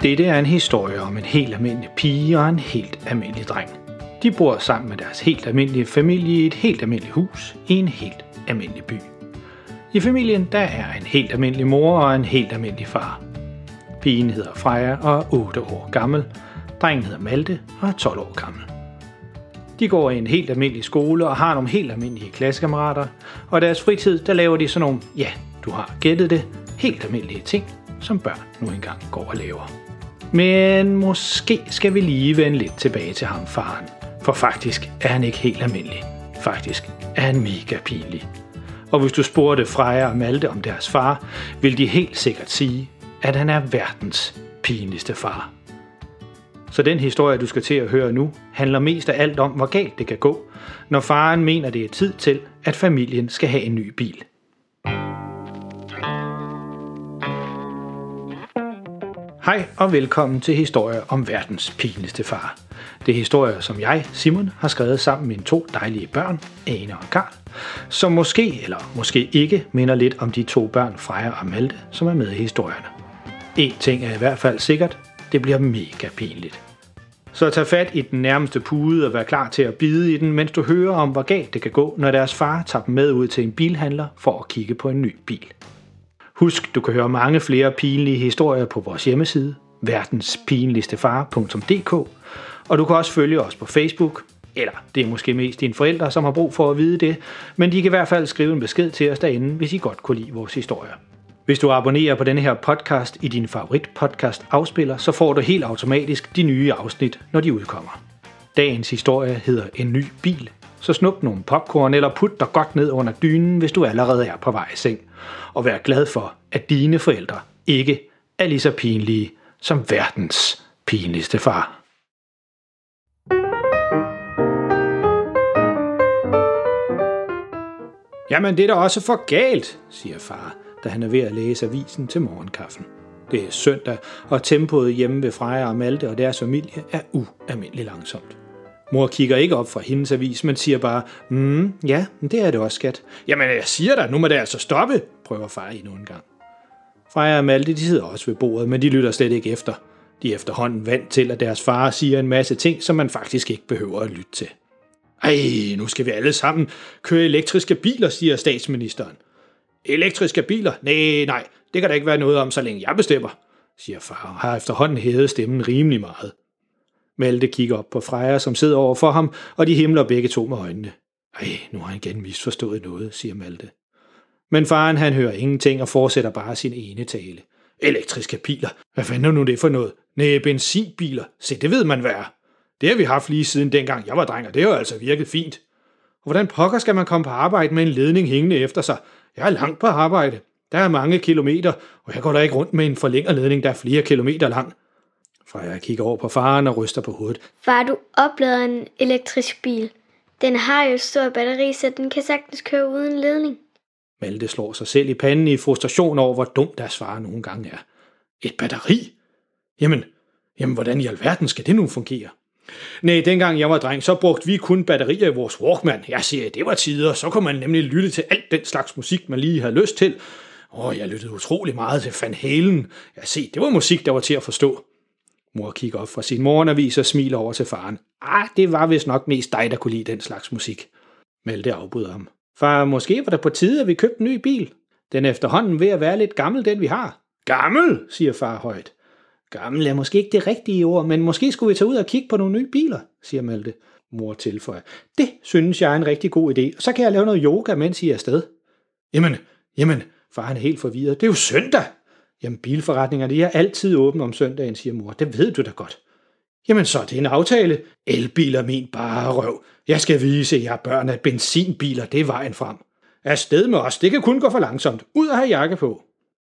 Dette er en historie om en helt almindelig pige og en helt almindelig dreng. De bor sammen med deres helt almindelige familie i et helt almindeligt hus i en helt almindelig by. I familien der er en helt almindelig mor og en helt almindelig far. Pigen hedder Freja og er 8 år gammel. Drengen hedder Malte og er 12 år gammel. De går i en helt almindelig skole og har nogle helt almindelige klassekammerater, og i deres fritid der laver de sådan nogle, ja, du har gættet det, helt almindelige ting, som børn nu engang går og laver. Men måske skal vi lige vende lidt tilbage til ham, faren, for faktisk er han ikke helt almindelig. Faktisk er han mega pinlig. Og hvis du spurgte Freja og Malte om deres far, vil de helt sikkert sige, at han er verdens pinligste far. Så den historie, du skal til at høre nu, handler mest af alt om, hvor galt det kan gå, når faren mener, det er tid til, at familien skal have en ny bil. Hej og velkommen til historier om verdens pinligste far. Det er historier, som jeg, Simon, har skrevet sammen med mine 2 dejlige børn, Ane og Karl, som måske eller måske ikke minder lidt om de 2 børn, Freja og Malte, som er med i historierne. En ting er i hvert fald sikkert, det bliver mega pinligt. Så tag fat i den nærmeste pude og vær klar til at bide i den, mens du hører om, hvor galt det kan gå, når deres far tager dem med ud til en bilhandler for at kigge på en ny bil. Husk, du kan høre mange flere pinlige historier på vores hjemmeside, verdenspinligstefar.dk, og du kan også følge os på Facebook, eller det er måske mest dine forældre, som har brug for at vide det, men de kan i hvert fald skrive en besked til os derinde, hvis I godt kunne lide vores historier. Hvis du abonnerer på denne her podcast i din favorit podcast afspiller, så får du helt automatisk de nye afsnit, når de udkommer. Dagens historie hedder En ny bil, så snup nogle popcorn eller put dig godt ned under dynen, hvis du allerede er på vej i seng. Og vær glad for, at dine forældre ikke er lige så pinlige som verdens pinligste far. Jamen det er da også for galt, siger far, da han er ved at læse avisen til morgenkaffen. Det er søndag, og tempoet hjemme ved Freja og Malte og deres familie er ualmindeligt langsomt. Mor kigger ikke op fra hendes avis, men siger bare, ja, det er det også, skat. Jamen jeg siger dig, nu må det altså stoppe, prøver far endnu en gang. Freja og Malte, de sidder også ved bordet, men de lytter slet ikke efter. De er efterhånden vant til, at deres far siger en masse ting, som man faktisk ikke behøver at lytte til. Ej, nu skal vi alle sammen køre elektriske biler, siger statsministeren. Elektriske biler? Nej, det kan der ikke være noget om, så længe jeg bestemmer, siger far og har efterhånden hævet stemmen rimelig meget. Malte kigger op på Freja, som sidder over for ham, og de himler begge 2 med øjnene. Ej, nu har han igen misforstået noget, siger Malte. Men faren han hører ingenting og fortsætter bare sin ene tale. Elektriske biler? Hvad fanden er nu det for noget? Næh, benzinbiler. Se, det ved man hvad er. Det har vi haft lige siden dengang jeg var dreng, og det har jo altså virket fint. Og hvordan pokker skal man komme på arbejde med en ledning hængende efter sig? Jeg er langt på arbejde. Der er mange kilometer, og jeg går da ikke rundt med en forlængerledning, der er flere kilometer lang. Freja kigger over på faren og ryster på hovedet. Far, du oplader en elektrisk bil. Den har jo et stort batteri, så den kan sagtens køre uden ledning. Malte slår sig selv i panden i frustration over, hvor dum deres far nogle gange er. Et batteri? Jamen, hvordan i alverden skal det nu fungere? Nej, dengang jeg var dreng, så brugte vi kun batterier i vores Walkman. Jeg siger, det var tider, så kunne man nemlig lytte til alt den slags musik, man lige havde lyst til. Jeg lyttede utrolig meget til Van Halen. Det var musik, der var til at forstå. Mor kigger op fra sin morgenavis og smiler over til faren. Det var vist nok mest dig, der kunne lide den slags musik. Malte afbryder ham. Far, måske var det på tide, at vi købte en ny bil. Den er efterhånden ved at være lidt gammel, den vi har. Gammel, siger far højt. Gammel er måske ikke det rigtige ord, men måske skulle vi tage ud og kigge på nogle nye biler, siger Malte. Mor tilføjer. Det synes jeg er en rigtig god idé, og så kan jeg lave noget yoga, mens I er afsted. Jamen, far han er helt forvirret. Det er jo søndag. Jamen, bilforretningerne de er altid åbne om søndagen, siger mor. Det ved du da godt. Jamen, så er det en aftale. Elbiler min bare røv. Jeg skal vise jer børn, at benzinbiler, det er vejen frem. Afsted med os, det kan kun gå for langsomt. Ud og have jakke på.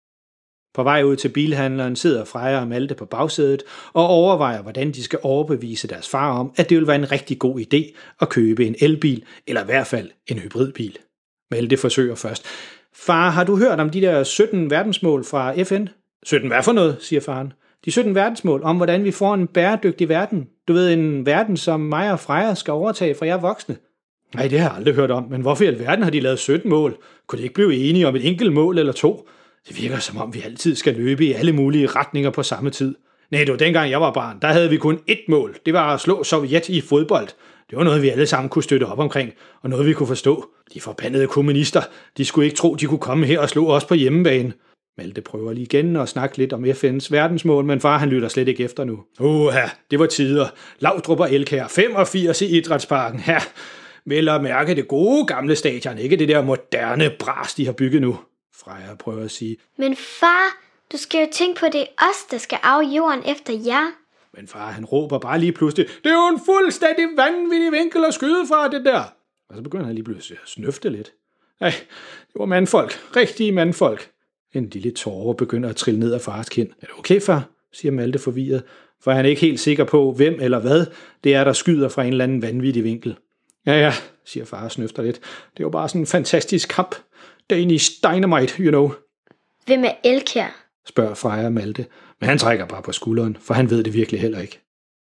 På vej ud til bilhandleren sidder Freja og Malte på bagsædet og overvejer, hvordan de skal overbevise deres far om, at det vil være en rigtig god idé at købe en elbil, eller i hvert fald en hybridbil. Malte forsøger først. Far, har du hørt om de der 17 verdensmål fra FN? 17 hvad for noget, siger faren. De 17 verdensmål om, hvordan vi får en bæredygtig verden. Du ved, en verden, som mig og Freja skal overtage fra jer voksne. Nej, det har jeg aldrig hørt om, men hvorfor i alverden har de lavet 17 mål? Kunne de ikke blive enige om et enkelt mål eller 2? Det virker som om, vi altid skal løbe i alle mulige retninger på samme tid. Nej, du, dengang jeg var barn, der havde vi kun ét mål. Det var at slå Sovjet i fodbold. Det var noget, vi alle sammen kunne støtte op omkring, og noget, vi kunne forstå. De forbandede kommunister, de skulle ikke tro, de kunne komme her og slå os på hjemmebane. Malte prøver lige igen at snakke lidt om FN's verdensmål, men far han lytter slet ikke efter nu. Det var tider. Laudrup og Elkjær, 85 i Idrætsparken. Ja, vel at mærke det gode gamle stadion, ikke det der moderne bras, de har bygget nu. Freja prøver at sige. Men far, du skal jo tænke på, det er os, der skal af jorden efter jer. Men far, han råber bare lige pludselig, det er jo en fuldstændig vanvittig vinkel at skyde fra det der. Og så begynder han lige pludselig at snøfte lidt. Ej, det var mandfolk. Rigtige mandfolk. En lille tåre begynder at trille ned af fars kind. Er det okay, far? Siger Malte forvirret, for han er ikke helt sikker på, hvem eller hvad det er, der skyder fra en eller anden vanvittig vinkel. Ja, siger far og snøfter lidt. Det var bare sådan en fantastisk kamp. Danish Dynamite, you know. Hvem er Elkjær? Spørger Freja Malte, men han trækker bare på skulderen, for han ved det virkelig heller ikke.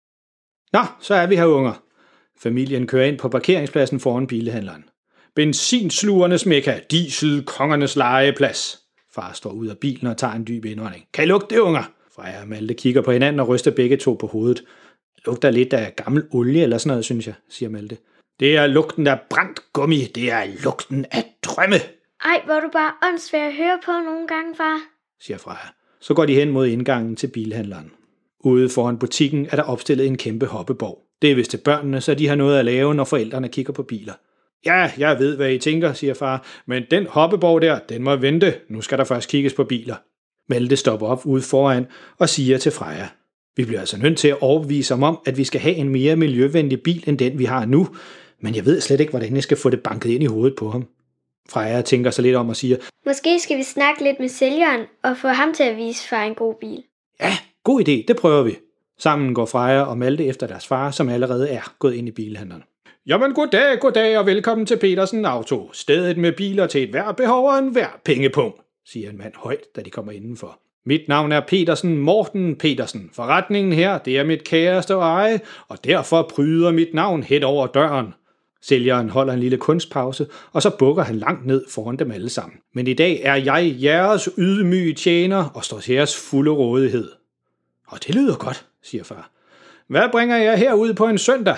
Nå, så er vi her, unger. Familien kører ind på parkeringspladsen foran bilhandleren. Benzinslugernes mekka, dieselkongernes legeplads. Far står ud af bilen og tager en dyb indånding. Kan I lugte det, unger? Freja og Malte kigger på hinanden og ryster begge to på hovedet. Lugter lidt af gammel olie eller sådan noget, synes jeg, siger Malte. Det er lugten af brændt gummi. Det er lugten af drømme. Ej, hvor er du bare åndssvær at høre på nogle gange, far, siger Freja. Så går de hen mod indgangen til bilhandleren. Ude foran butikken er der opstillet en kæmpe hoppeborg. Det er vist til børnene, så de har noget at lave, når forældrene kigger på biler. Ja, jeg ved, hvad I tænker, siger far, men den hoppeborg der, den må vente. Nu skal der først kigges på biler. Malte stopper op ude foran og siger til Freja. Vi bliver altså nødt til at overbevise ham om, at vi skal have en mere miljøvenlig bil, end den vi har nu, men jeg ved slet ikke, hvordan jeg skal få det banket ind i hovedet på ham. Freja tænker sig lidt om og siger, måske skal vi snakke lidt med sælgeren og få ham til at vise far en god bil. Ja, god idé, det prøver vi. Sammen går Freja og Malte efter deres far, som allerede er gået ind i bilhandleren. Jamen goddag og velkommen til Petersen Auto. Stedet med biler til et hver behov og en hver pengepunkt, siger en mand højt, da de kommer indenfor. Mit navn er Petersen Morten Petersen. Forretningen her, det er mit kæreste eje, og derfor pryder mit navn hen over døren. Sælgeren holder en lille kunstpause, og så bukker han langt ned foran dem alle sammen. Men i dag er jeg jeres ydmyge tjener og står til jeres fulde rådighed. Og det lyder godt, siger far. Hvad bringer jeg herud på en søndag?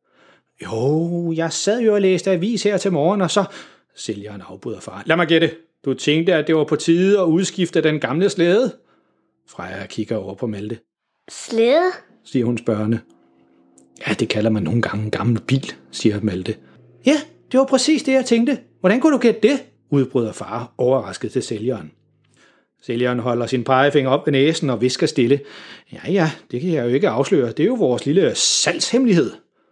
Jo, jeg sad jo og læste avis her til morgen, og så... Sælgeren afbryder far. Lad mig gætte. Du tænkte, at det var på tide at udskifte den gamle slæde? Freja kigger over på Malte. Slæde? Siger hun spørgende. Ja, det kalder man nogle gange en gammel bil, siger Malte. Ja, det var præcis det, jeg tænkte. Hvordan kunne du gætte det? Udbryder far, overrasket til sælgeren. Sælgeren holder sin pegefinger op ved næsen og visker stille. Ja, det kan jeg jo ikke afsløre. Det er jo vores lille salgshemmelighed.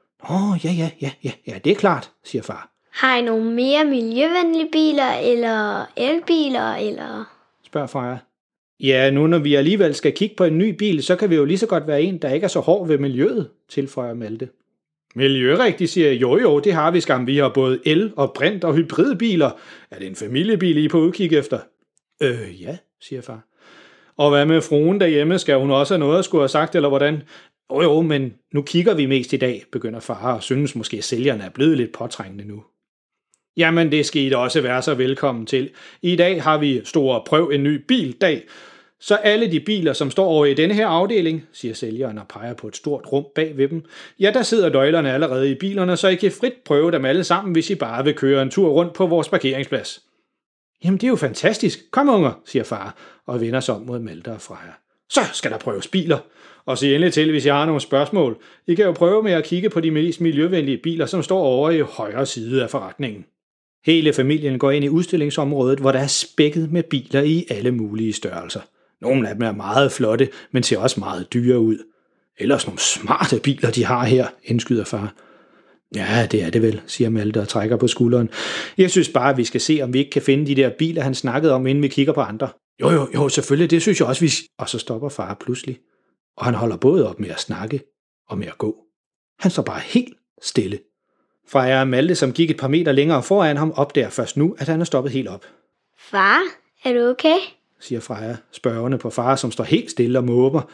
Ja, det er klart, siger far. Har I nogle mere miljøvenlige biler, eller elbiler, eller... spørger Freja. Ja, nu når vi alligevel skal kigge på en ny bil, så kan vi jo lige så godt være en, der ikke er så hård ved miljøet, tilføjer Malte. Miljørigtigt, siger jeg. Jo, det har vi skam. Vi har både el- og brint- og hybridbiler. Er det en familiebil, I er på udkig efter? Ja, siger far. Og hvad med fruen derhjemme? Skal hun også have noget at skulle have sagt, eller hvordan? Jo, men nu kigger vi mest i dag, begynder far, og synes måske, at sælgerne er blevet lidt påtrængende nu. Jamen, det skal I da også være så velkommen til. I dag har vi stor prøv en ny bildag. Så alle de biler, som står over i denne her afdeling, siger sælgeren og peger på et stort rum bag ved dem, ja, der sidder nøglerne allerede i bilerne, så I kan frit prøve dem alle sammen, hvis I bare vil køre en tur rundt på vores parkeringsplads. Jamen, det er jo fantastisk. Kom, unger, siger far, og vender sig om mod Malte og Freja. Så skal der prøves biler. Og sig endelig til, hvis jeg har nogle spørgsmål. I kan jo prøve med at kigge på de mest miljøvenlige biler, som står over i højre side af forretningen. Hele familien går ind i udstillingsområdet, hvor der er spækket med biler i alle mulige størrelser. Nogle af dem er meget flotte, men ser også meget dyre ud. Ellers nogle smarte biler, de har her, indskyder far. Ja, det er det vel, siger Malte og trækker på skulderen. Jeg synes bare, at vi skal se, om vi ikke kan finde de der biler, han snakkede om, inden vi kigger på andre. Jo, selvfølgelig, det synes jeg også, vi... Og så stopper far pludselig. Og han holder både op med at snakke og med at gå. Han står bare helt stille. Freja og Malte, som gik et par meter længere foran ham, opdager først nu, at han er stoppet helt op. Far, er du okay? Siger Freja, spørgende på far, som står helt stille og måber.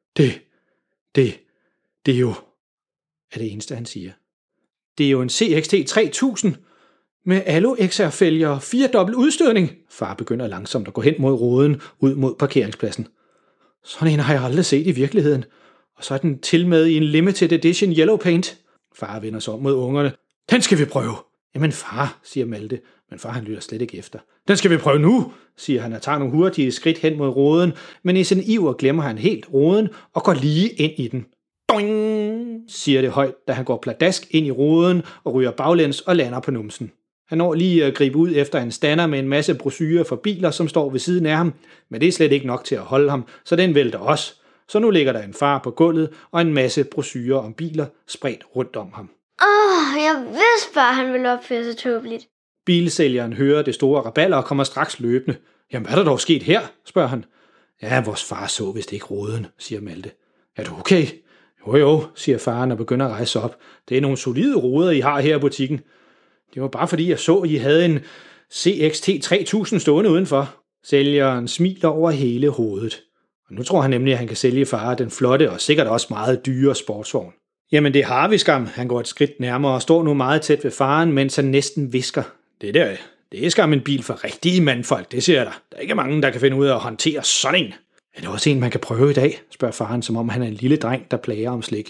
Det er jo... er det eneste, han siger. Det er jo en CXT 3000 med Alu-XR-fælger og 4-dobbelt udstødning. Far begynder langsomt at gå hen mod ruden ud mod parkeringspladsen. Sådan en har jeg aldrig set i virkeligheden. Og så er den til med i en limited edition yellow paint. Far vender sig om mod ungerne. Den skal vi prøve. Jamen far, siger Malte, men far han lytter slet ikke efter. Den skal vi prøve nu, siger han og tager nogle hurtige skridt hen mod roden, men i sin iver glemmer han helt roden og går lige ind i den. Doing, siger det højt, da han går pladask ind i roden og ryger baglæns og lander på numsen. Han når lige at gribe ud efter en stander med en masse brochurer for biler, som står ved siden af ham, men det er slet ikke nok til at holde ham, så den vælter også. Så nu ligger der en far på gulvet og en masse brochurer om biler spredt rundt om ham. Jeg vidste bare, han ville opføre sig tåbeligt. Bilsælgeren hører det store rabalder og kommer straks løbende. Jamen, hvad er der dog sket her, spørger han. Ja, vores far så vist ikke roden, siger Malte. Er du okay? Jo, siger faren og begynder at rejse op. Det er nogle solide ruder, I har her i butikken. Det var bare fordi, jeg så, I havde en CXT 3000 stående udenfor. Sælgeren smiler over hele hovedet. Og nu tror han nemlig, at han kan sælge far den flotte og sikkert også meget dyre sportsvogn. Jamen, det har vi skam. Han går et skridt nærmere og står nu meget tæt ved faren, mens han næsten hvisker. Det er skam en bil for rigtige mandfolk, det siger der. Der er ikke mange, der kan finde ud af at håndtere sådan en. Er det også en, man kan prøve i dag, spørger faren, som om han er en lille dreng, der plager om slik.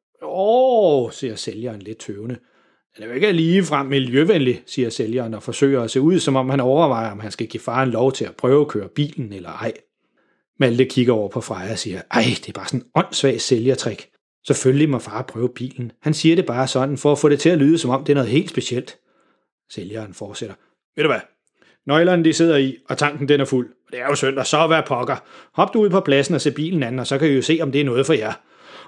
Siger sælgeren lidt tøvende. Den er jo ikke ligefrem miljøvenlig, siger sælgeren og forsøger at se ud, som om han overvejer, om han skal give faren lov til at prøve at køre bilen eller ej. Malte kigger over på Freja og siger, det er bare sådan en åndssvag sælgertrik. Selvfølgelig må far prøve bilen. Han siger det bare sådan, for at få det til at lyde, som om det er noget helt specielt. Sælgeren fortsætter. Ved du hvad? Nøglerne de sidder i, og tanken den er fuld. Det er jo søndag, så hvad pokker. Hop du ud på pladsen og se bilen an, og så kan I jo se, om det er noget for jer.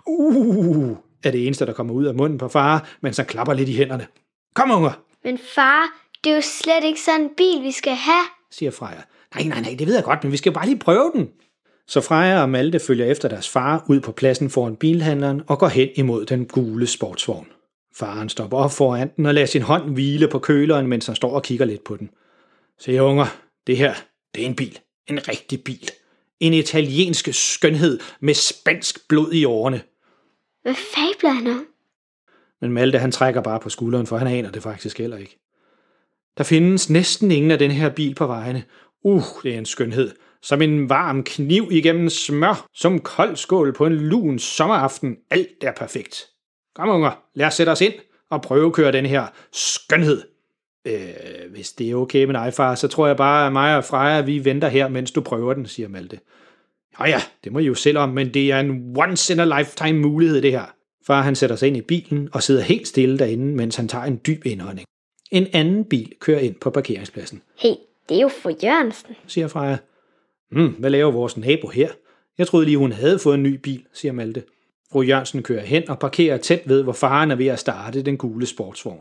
Er det eneste, der kommer ud af munden på far, mens han klapper lidt i hænderne. Kom, unger! Men far, det er jo slet ikke sådan en bil, vi skal have, siger Freja. Nej, det ved jeg godt, men vi skal jo bare lige prøve den. Så Freja og Malte følger efter deres far ud på pladsen foran bilhandleren og går hen imod den gule sportsvogn. Faren stopper op foran den og lader sin hånd hvile på køleren, mens han står og kigger lidt på den. Se unger, det her, det er en bil. En rigtig bil. En italiensk skønhed med spansk blod i årene. Hvad fabler han om? Men Malte han trækker bare på skulderen, for han aner det faktisk heller ikke. Der findes næsten ingen af den her bil på vejene. Det er en skønhed. Som en varm kniv igennem smør, som kold skål på en lun sommeraften. Alt er perfekt. Kom unger, lad os sætte os ind og prøve at køre den her skønhed. Hvis det er okay med dig, far, så tror jeg bare, at mig og Freja, vi venter her, mens du prøver den, siger Malte. Ja, det må I jo selv om, men det er en once-in-a-lifetime mulighed, det her. Far han sætter sig ind i bilen og sidder helt stille derinde, mens han tager en dyb indånding. En anden bil kører ind på parkeringspladsen. Hey, det er jo fru Jørgensen, siger Freja. Hvad laver vores nabo her? Jeg troede lige, hun havde fået en ny bil, siger Malte. Fru Jørgensen kører hen og parkerer tæt ved, hvor faren er ved at starte den gule sportsvogn.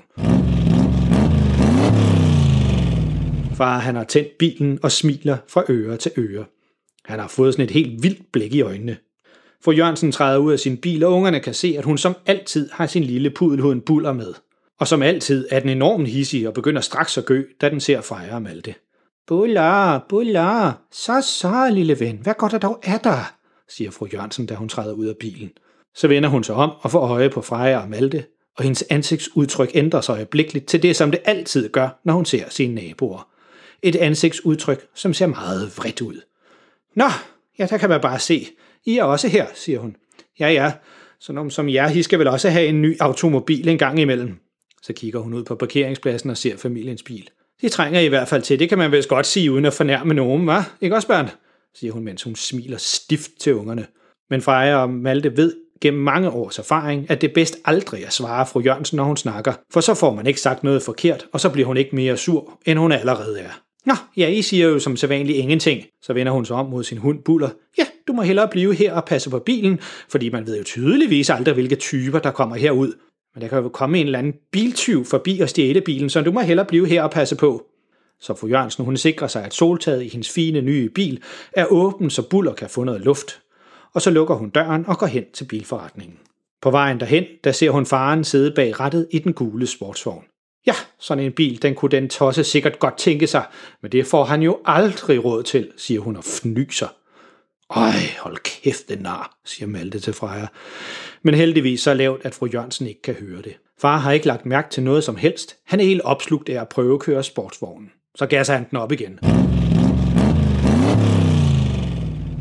Far han har tændt bilen og smiler fra øre til øre. Han har fået sådan et helt vildt blik i øjnene. Fru Jørgensen træder ud af sin bil, og ungerne kan se, at hun som altid har sin lille pudelhund Buller med. Og som altid er den enormt hissig og begynder straks at gø, da den ser Freja og Malte. Buller, så, lille ven, hvad går der dog af dig, siger fru Jørgensen, da hun træder ud af bilen. Så vender hun sig om og får øje på Freja og Malte, og hendes ansigtsudtryk ændrer sig øjeblikkeligt til det, som det altid gør, når hun ser sine naboer. Et ansigtsudtryk, som ser meget vredt ud. Nå, ja, der kan man bare se. I er også her, siger hun. Ja, sådan om som jer, I skal vel også have en ny automobil en gang imellem. Så kigger hun ud på parkeringspladsen og ser familiens bil. De trænger i hvert fald til, det kan man vel godt sige, uden at fornærme nogen, hva'? Ikke også, børn? Siger hun, mens hun smiler stift til ungerne. Men Freja og Malte ved gennem mange års erfaring, at det er bedst aldrig at svare fru Jørgensen, når hun snakker, for så får man ikke sagt noget forkert, og så bliver hun ikke mere sur, end hun allerede er. Nå, ja, I siger jo som sædvanligt ingenting. Så vender hun sig om mod sin hund Buller. Ja, du må hellere blive her og passe på bilen, fordi man ved jo tydeligvis aldrig, hvilke typer, der kommer herud. Men der kan jo komme en eller anden biltyv forbi og stjæle bilen, så du må hellere blive her og passe på. Så fru Jørgensen, hun sikrer sig, at soltaget i hendes fine nye bil er åben, så Buller kan få noget luft. Og så lukker hun døren og går hen til bilforretningen. På vejen derhen, der ser hun faren sidde bag rattet i den gule sportsvogn. Ja, sådan en bil, den kunne den tosse sikkert godt tænke sig, men det får han jo aldrig råd til, siger hun og fnyser. Hold kæft, den nar, siger Malte til Freja. Men heldigvis så lavt, at fru Jørgensen ikke kan høre det. Far har ikke lagt mærke til noget som helst. Han er helt opslugt af at prøve at køre sportsvognen. Så gasser han den op igen.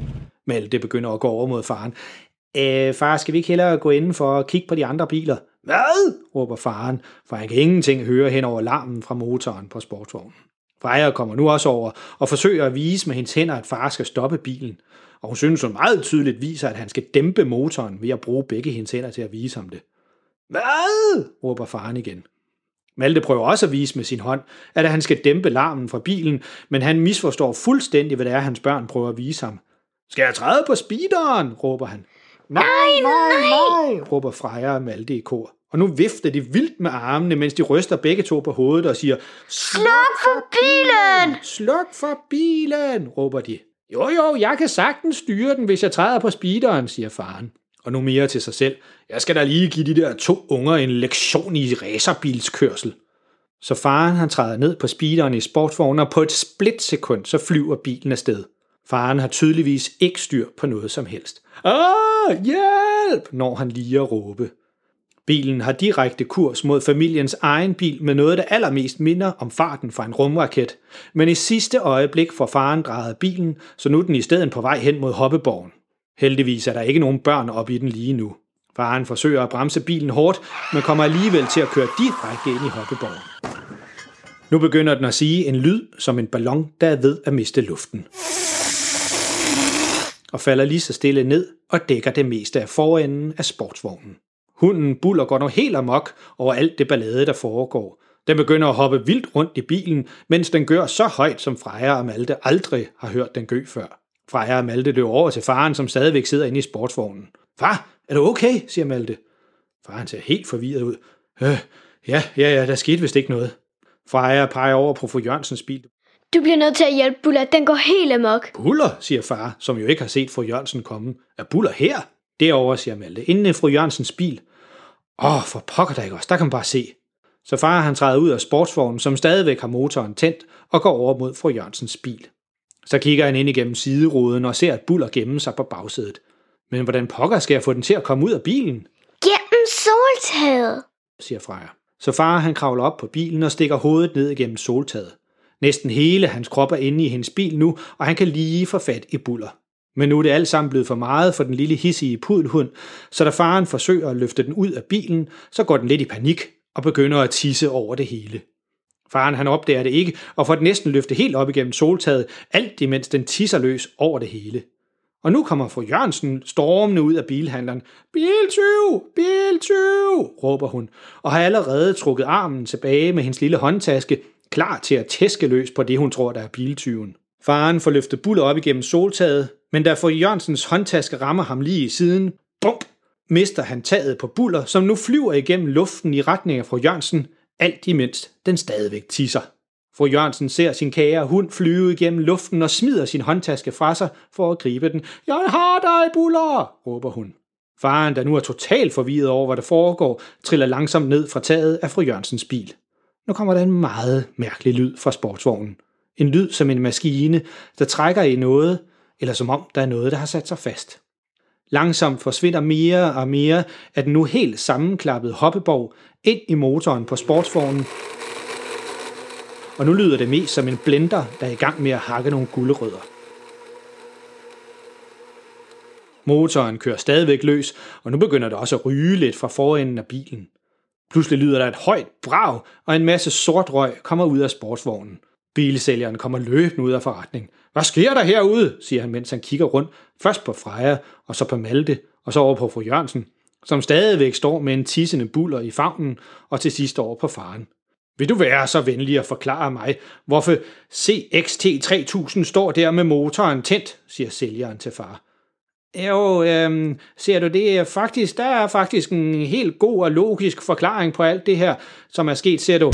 Malte begynder at gå over mod faren. Far, skal vi ikke hellere gå inden for at kigge på de andre biler? Hvad? Råber faren, for han kan ingenting høre hen over larmen fra motoren på sportsvognen. Freja kommer nu også over og forsøger at vise med hendes hænder, at far skal stoppe bilen. Og hun synes, hun meget tydeligt viser, at han skal dæmpe motoren ved at bruge begge hendes hænder til at vise ham det. Hvad? Råber faren igen. Malte prøver også at vise med sin hånd, at han skal dæmpe larmen fra bilen, men han misforstår fuldstændig, hvad det er, hans børn prøver at vise ham. Skal jeg træde på speederen? Råber han. Nej, råber Freja og Malte i kor. Og nu vifter de vildt med armene, mens de ryster begge to på hovedet og siger, Sluk for bilen! Sluk for bilen, råber de. Jo, jeg kan sagtens styre den, hvis jeg træder på speederen, siger faren. Og nu mere til sig selv. Jeg skal da lige give de der 2 unger en lektion i racerbilskørsel. Så faren han træder ned på speederen i sportsvognen, og på et splitsekund så flyver bilen afsted. Faren har tydeligvis ikke styr på noget som helst. Hjælp, når han lige at råbe. Bilen har direkte kurs mod familiens egen bil med noget, der allermest minder om farten fra en rumraket. Men i sidste øjeblik får faren drejet bilen, så nu er den i stedet på vej hen mod hoppeborgen. Heldigvis er der ikke nogen børn oppe i den lige nu. Faren forsøger at bremse bilen hårdt, men kommer alligevel til at køre direkte ind i hoppeborgen. Nu begynder den at sige en lyd som en ballon, der er ved at miste luften. Og falder lige så stille ned og dækker det meste af forenden af sportsvognen. Hunden Buller går nu helt amok over alt det ballade, der foregår. Den begynder at hoppe vildt rundt i bilen, mens den gør så højt, som Freja og Malte aldrig har hørt den gø før. Freja og Malte løber over til faren, som stadigvæk sidder inde i sportsvognen. Far, er du okay? Siger Malte. Faren ser helt forvirret ud. Ja, der skete vist ikke noget. Freja peger over på fru Jørgensens bil. Du bliver nødt til at hjælpe Buller, den går helt amok. Buller, siger far, som jo ikke har set fru Jørgensen komme. Er Buller her? Derovre, siger Malte, inden i fru Jørgensens bil. For pokker der ikke også, der kan man bare se. Så far han træder ud af sportsvognen, som stadigvæk har motoren tændt, og går over mod fru Jørgensens bil. Så kigger han ind igennem sideruden og ser, at Buller gemmer sig på bagsædet. Men hvordan pokker skal jeg få den til at komme ud af bilen? Gennem soltaget, siger Freja. Så far han kravler op på bilen og stikker hovedet ned igennem soltaget. Næsten hele hans krop er inde i hendes bil nu, og han kan lige få fat i Buller. Men nu er det alt sammen blevet for meget for den lille hissige pudelhund, så da faren forsøger at løfte den ud af bilen, så går den lidt i panik og begynder at tisse over det hele. Faren han opdager det ikke og får den næsten løftet helt op igennem soltaget, alt imens den tisser løs over det hele. Og nu kommer fru Jørgensen stormende ud af bilhandleren. Biltyv! Biltyv! råber hun, og har allerede trukket armen tilbage med hendes lille håndtaske, klar til at tæske løs på det, hun tror, der er biltyven. Faren får løftet Buller op igennem soltaget, men da fru Jørgensens håndtaske rammer ham lige i siden, bump, mister han taget på Buller, som nu flyver igennem luften i retning af fru Jørgensen, alt imens den stadigvæk tisser. Fru Jørgensen ser sin kære hund flyve igennem luften og smider sin håndtaske fra sig for at gribe den. Jeg har dig, Buller, råber hun. Faren, der nu er totalt forvirret over, hvad der foregår, triller langsomt ned fra taget af fru Jørgensens bil. Nu kommer der en meget mærkelig lyd fra sportsvognen. En lyd som en maskine, der trækker i noget, eller som om der er noget, der har sat sig fast. Langsomt forsvinder mere og mere af den nu helt sammenklappede hoppeborg ind i motoren på sportsvognen, og nu lyder det mest som en blender, der er i gang med at hakke nogle gulerødder. Motoren kører stadigvæk løs, og nu begynder det også at ryge lidt fra forenden af bilen. Pludselig lyder der et højt brag, og en masse sort røg kommer ud af sportsvognen. Bilsælgeren kommer løbende ud af forretning. Hvad sker der herude, siger han, mens han kigger rundt, først på Freja, og så på Malte, og så over på fru Jørgensen, som stadigvæk står med en tissende Buller i favnen, og til sidst over på faren. Vil du være så venlig at forklare mig, hvorfor CXT3000 står der med motoren tændt, siger sælgeren til far. Jo, ser du det, der er faktisk en helt god og logisk forklaring på alt det her, som er sket, ser du,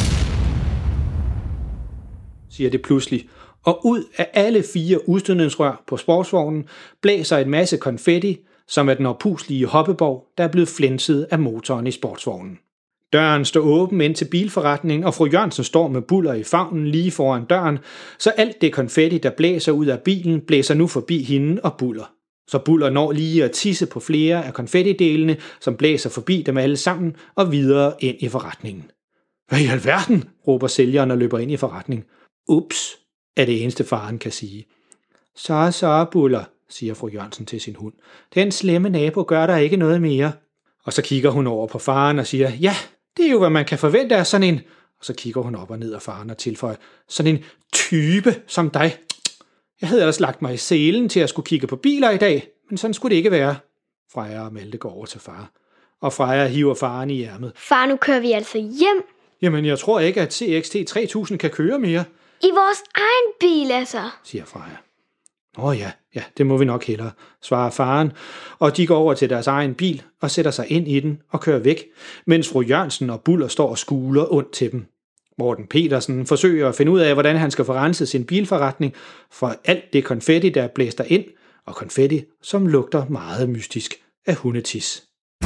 siger det pludselig, og ud af alle 4 udstødningsrør på sportsvognen blæser en masse konfetti, som er den opuslige hoppeborg, der er blevet flænset af motoren i sportsvognen. Døren står åben ind til bilforretningen, og fru Jørgensen står med Buller i favnen lige foran døren, så alt det konfetti, der blæser ud af bilen, blæser nu forbi hende og Buller. Så Buller når lige at tisse på flere af konfettidelene, som blæser forbi dem alle sammen og videre ind i forretningen. Hvad i alverden, råber sælgeren og løber ind i forretningen. Ups, er det eneste faren kan sige. Så, Buller, siger fru Jørgensen til sin hund. Den slemme nabo gør der ikke noget mere. Og så kigger hun over på faren og siger, ja, det er jo, hvad man kan forvente af sådan en. Og så kigger hun op og ned af faren og tilføjer, sådan en type som dig. Jeg havde ellers lagt mig i selen til at skulle kigge på biler i dag, men sådan skulle det ikke være. Freja og Malte går over til far, og Freja hiver faren i ærmet. Far, nu kører vi altså hjem. Jamen, jeg tror ikke, at CXT 3000 kan køre mere. I vores egen bil, altså, siger Freja. Ja, det må vi nok hellere, svarer faren, og de går over til deres egen bil og sætter sig ind i den og kører væk, mens fru Jørgensen og Buller står og skuler ondt til dem. Morten Petersen forsøger at finde ud af, hvordan han skal få renset sin bilforretning for alt det konfetti, der blæster ind, og konfetti, som lugter meget mystisk af hundetis.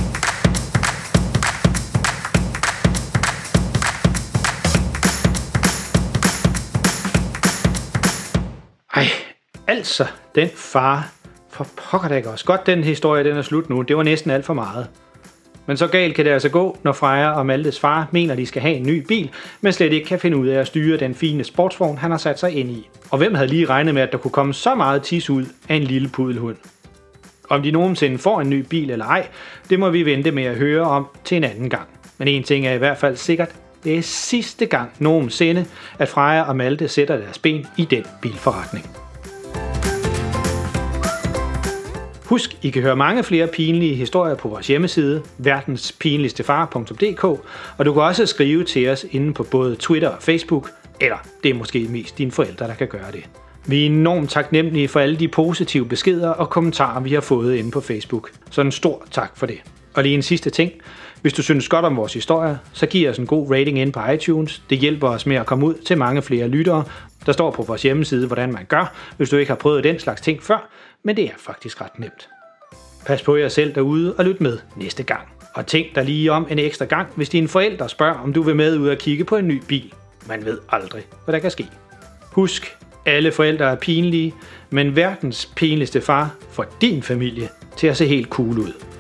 Ej, altså, den far. For pokker da ikke også. Godt, den historie, den er slut nu. Det var næsten alt for meget. Men så galt kan det altså gå, når Freja og Maltes far mener, de skal have en ny bil, men slet ikke kan finde ud af at styre den fine sportsvogn, han har sat sig ind i. Og hvem havde lige regnet med, at der kunne komme så meget tis ud af en lille pudelhund? Om de nogensinde får en ny bil eller ej, det må vi vente med at høre om til en anden gang. Men en ting er i hvert fald sikkert, det er sidste gang nogensinde, at Freja og Malte sætter deres ben i den bilforretning. Husk, I kan høre mange flere pinlige historier på vores hjemmeside, verdenspinligstefar.dk, og du kan også skrive til os inde på både Twitter og Facebook, eller det er måske mest dine forældre, der kan gøre det. Vi er enormt taknemmelige for alle de positive beskeder og kommentarer, vi har fået inde på Facebook. Så en stor tak for det. Og lige en sidste ting. Hvis du synes godt om vores historier, så giv os en god rating inde på iTunes. Det hjælper os med at komme ud til mange flere lyttere. Der står på vores hjemmeside, hvordan man gør, hvis du ikke har prøvet den slags ting før, men det er faktisk ret nemt. Pas på jer selv derude og lyt med næste gang. Og tænk dig lige om en ekstra gang, hvis dine forældre spørger, om du vil med ud og kigge på en ny bil. Man ved aldrig, hvad der kan ske. Husk, alle forældre er pinlige, men verdens pinligste far får din familie til at se helt cool ud.